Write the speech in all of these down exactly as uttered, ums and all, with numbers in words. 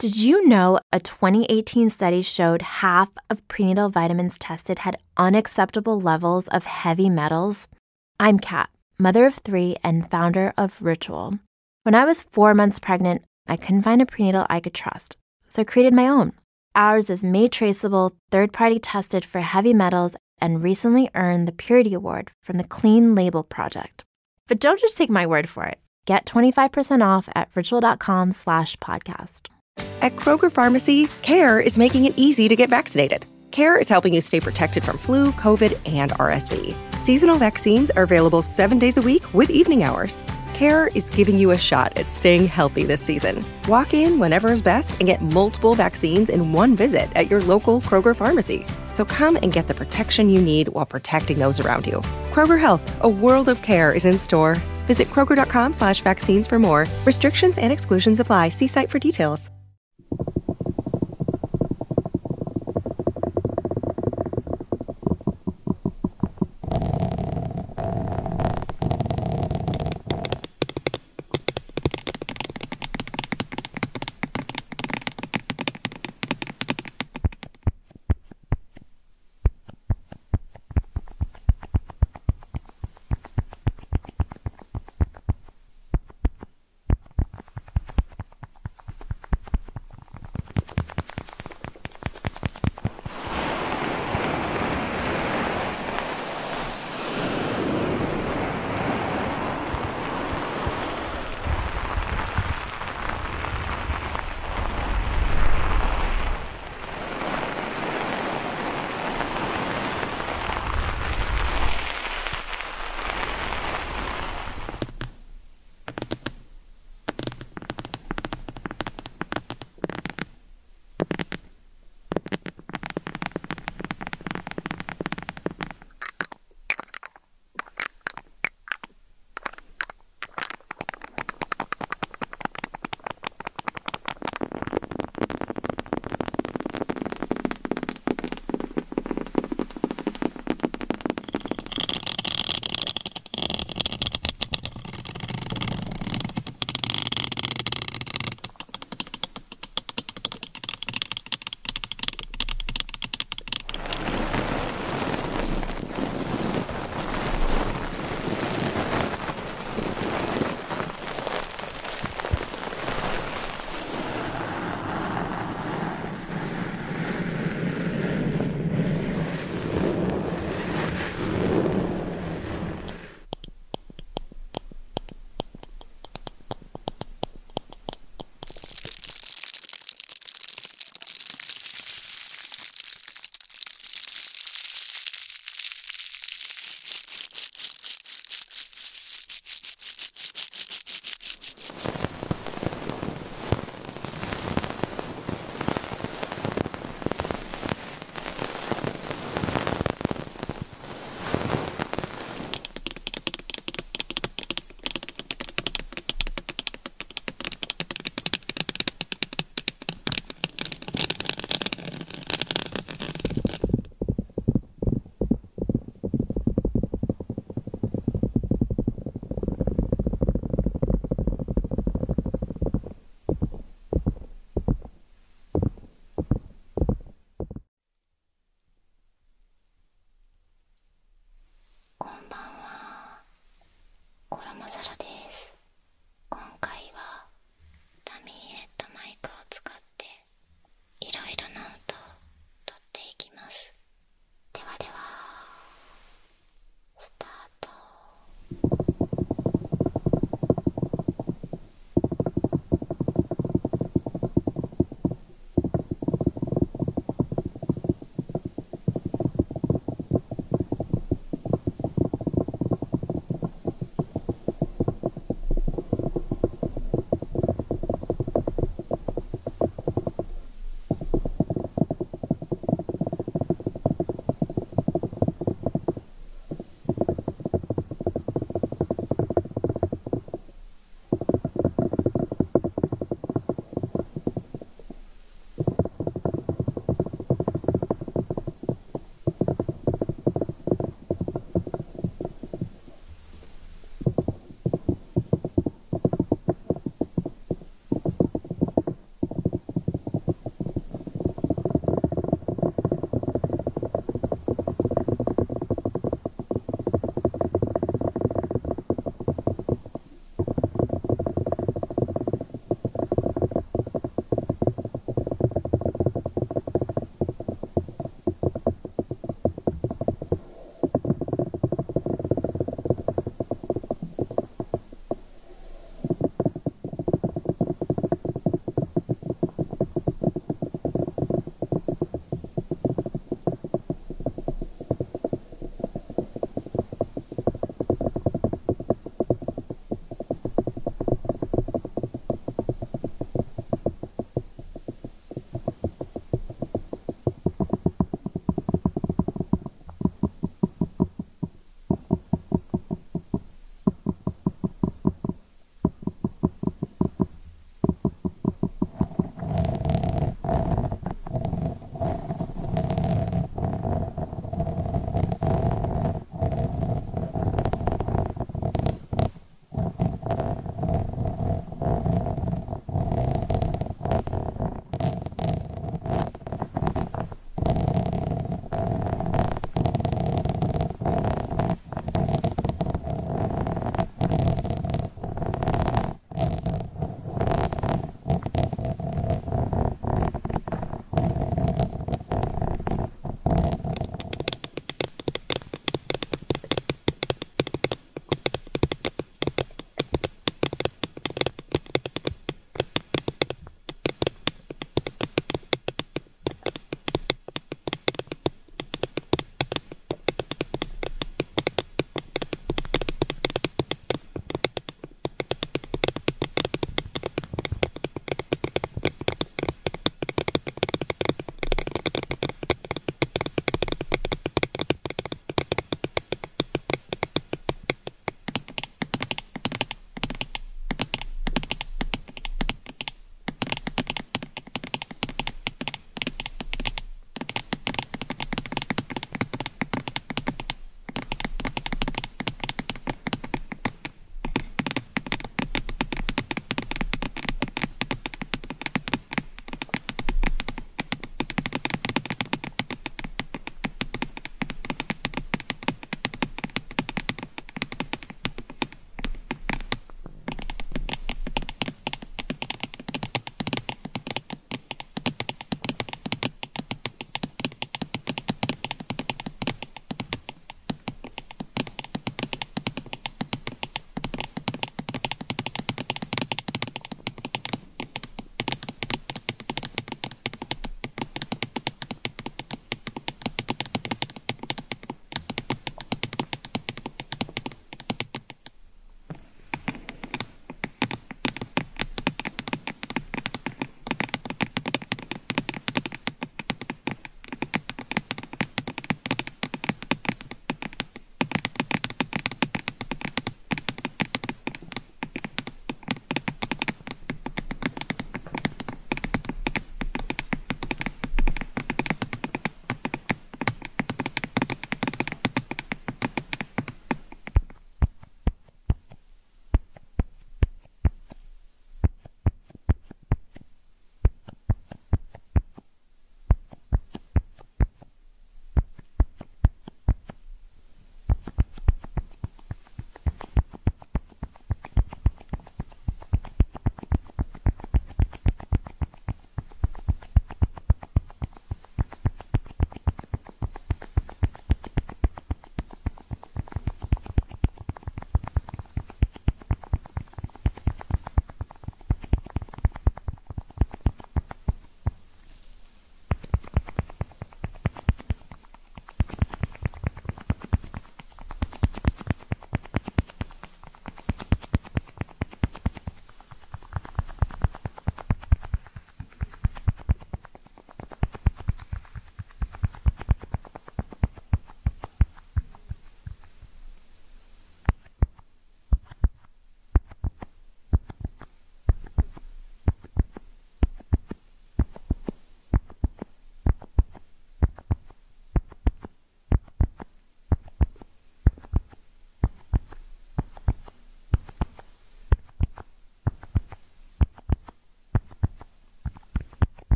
Did you know a twenty eighteen study showed half of prenatal vitamins tested had unacceptable levels of heavy metals? I'm Kat, mother of three and founder of Ritual. When I was four months pregnant, I couldn't find a prenatal I could trust, so I created my own. Ours is made traceable, third-party tested for heavy metals, and recently earned the Purity Award from the Clean Label Project. But don't just take my word for it. Get twenty-five percent off at ritual.com slash podcast. At Kroger Pharmacy, CARE is making it easy to get vaccinated. CARE is helping you stay protected from flu, COVID, and R S V. Seasonal vaccines are available seven days a week with evening hours. CARE is giving you a shot at staying healthy this season. Walk in whenever is best and get multiple vaccines in one visit at your local Kroger Pharmacy. So come and get the protection you need while protecting those around you. Kroger Health, a world of care is in store. Visit kroger.com slash vaccines for more. Restrictions and exclusions apply. See site for details.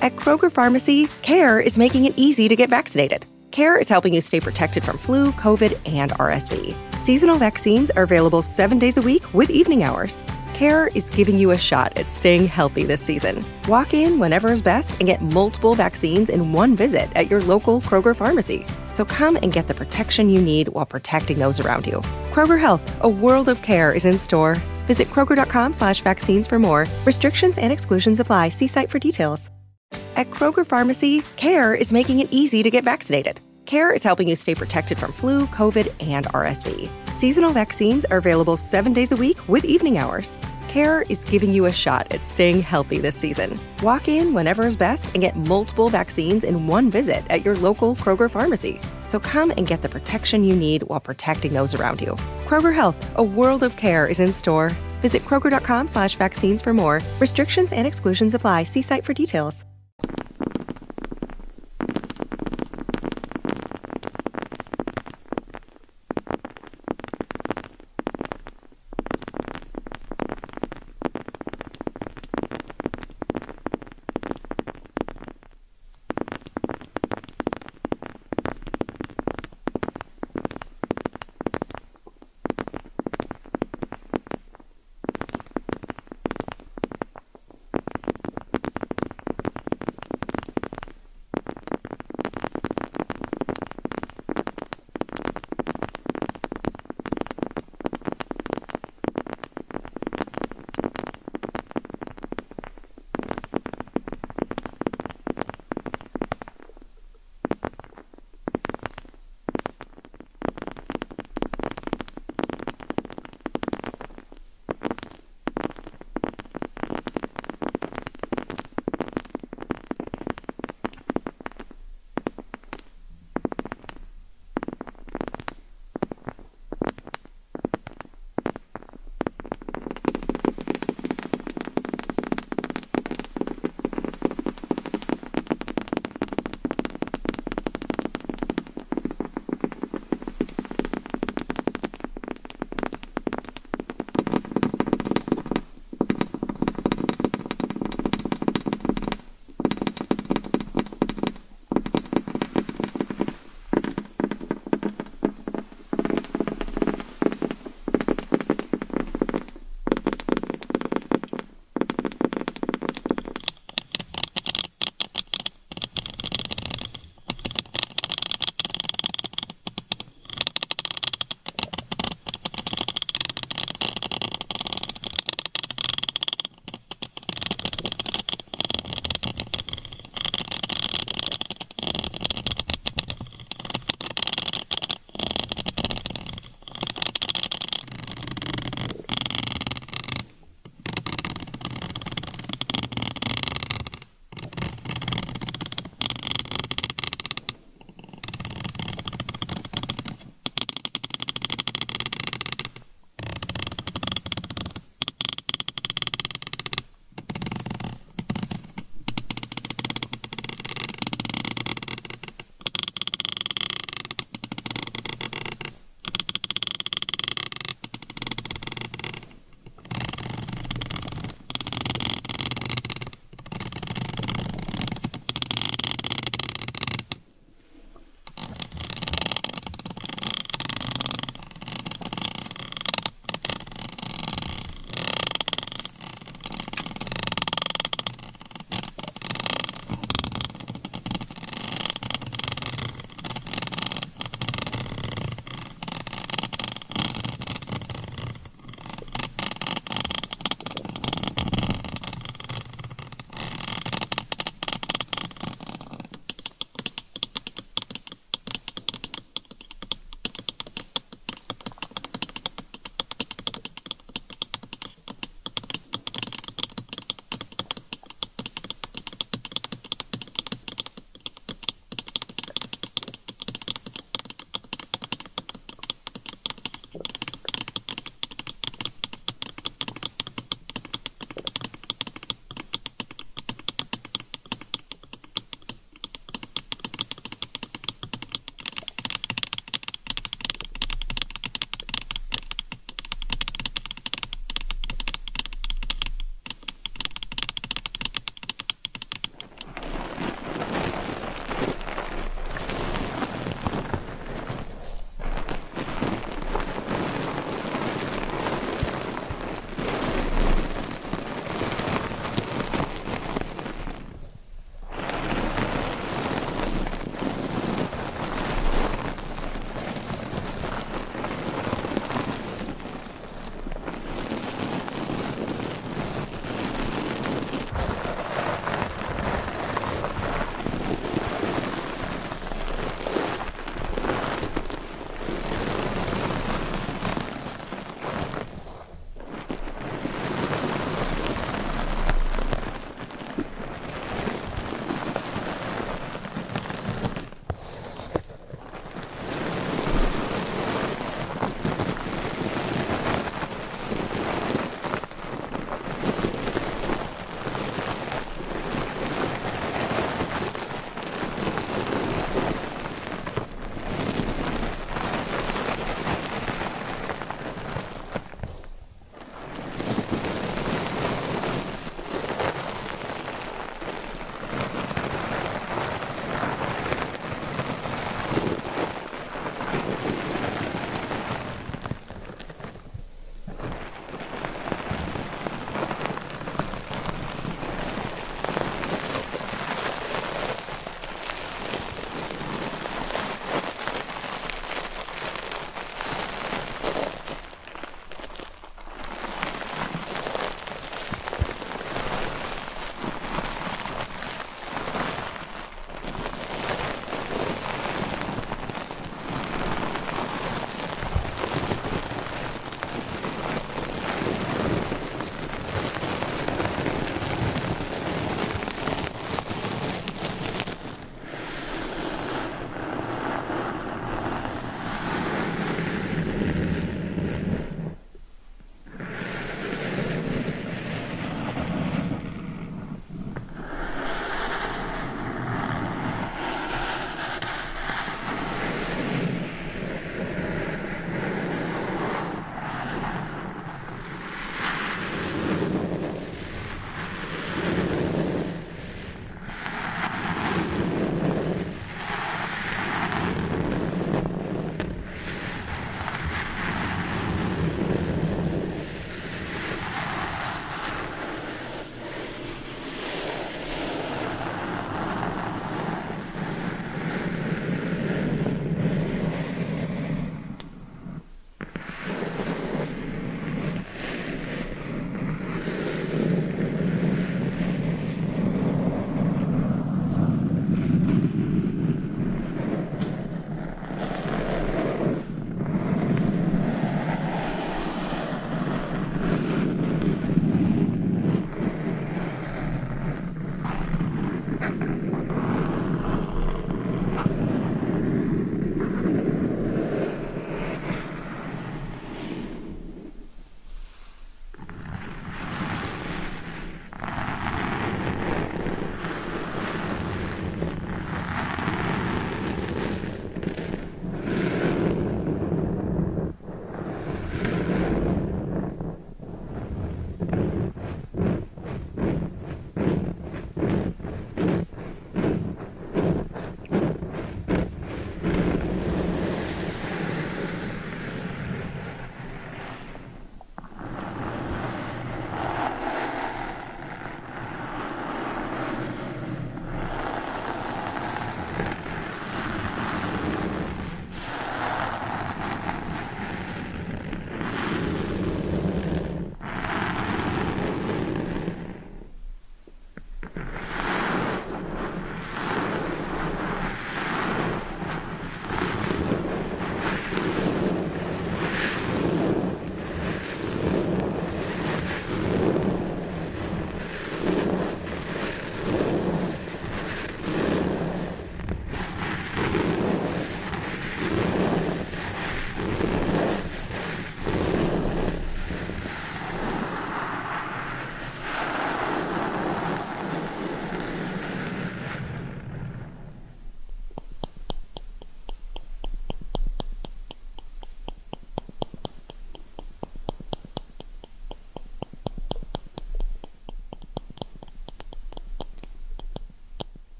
At Kroger Pharmacy, CARE is making it easy to get vaccinated. CARE is helping you stay protected from flu, COVID, and R S V. Seasonal vaccines are available seven days a week with evening hours. CARE is giving you a shot at staying healthy this season. Walk in whenever is best and get multiple vaccines in one visit at your local Kroger pharmacy. So come and get the protection you need while protecting those around you. Kroger Health, a world of care is in store. Visit Kroger.com slash vaccines for more. Restrictions and exclusions apply. See site for details. At Kroger Pharmacy, CARE is making it easy to get vaccinated. CARE is helping you stay protected from flu, COVID, and R S V. Seasonal vaccines are available seven days a week with evening hours. CARE is giving you a shot at staying healthy this season. Walk in whenever is best and get multiple vaccines in one visit at your local Kroger pharmacy. So come and get the protection you need while protecting those around you. Kroger Health, a world of care is in store. Visit Kroger.com slash vaccines for more. Restrictions and exclusions apply. See site for details.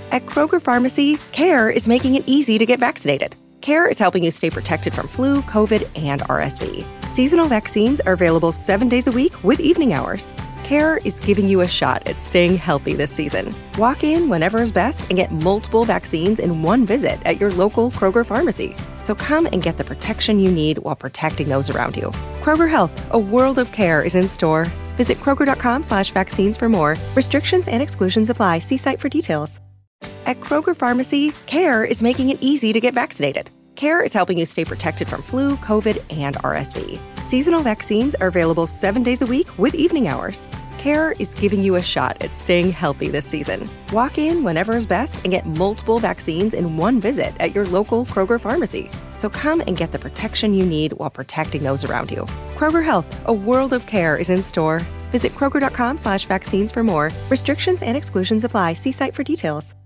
At Kroger Pharmacy, CARE is making it easy to get vaccinated. CARE is helping you stay protected from flu, COVID, and R S V. Seasonal vaccines are available seven days a week with evening hours. CARE is giving you a shot at staying healthy this season. Walk in whenever is best and get multiple vaccines in one visit at your local Kroger pharmacy. So come and get the protection you need while protecting those around you. Kroger Health, a world of care is in store. Visit Kroger.com slash vaccines for more. Restrictions and exclusions apply. See site for details. At Kroger Pharmacy, CARE is making it easy to get vaccinated. CARE is helping you stay protected from flu, COVID, and R S V. Seasonal vaccines are available seven days a week with evening hours. CARE is giving you a shot at staying healthy this season. Walk in whenever is best and get multiple vaccines in one visit at your local Kroger pharmacy. So come and get the protection you need while protecting those around you. Kroger Health, a world of care is in store. Visit Kroger.com slash vaccines for more. Restrictions and exclusions apply. See site for details.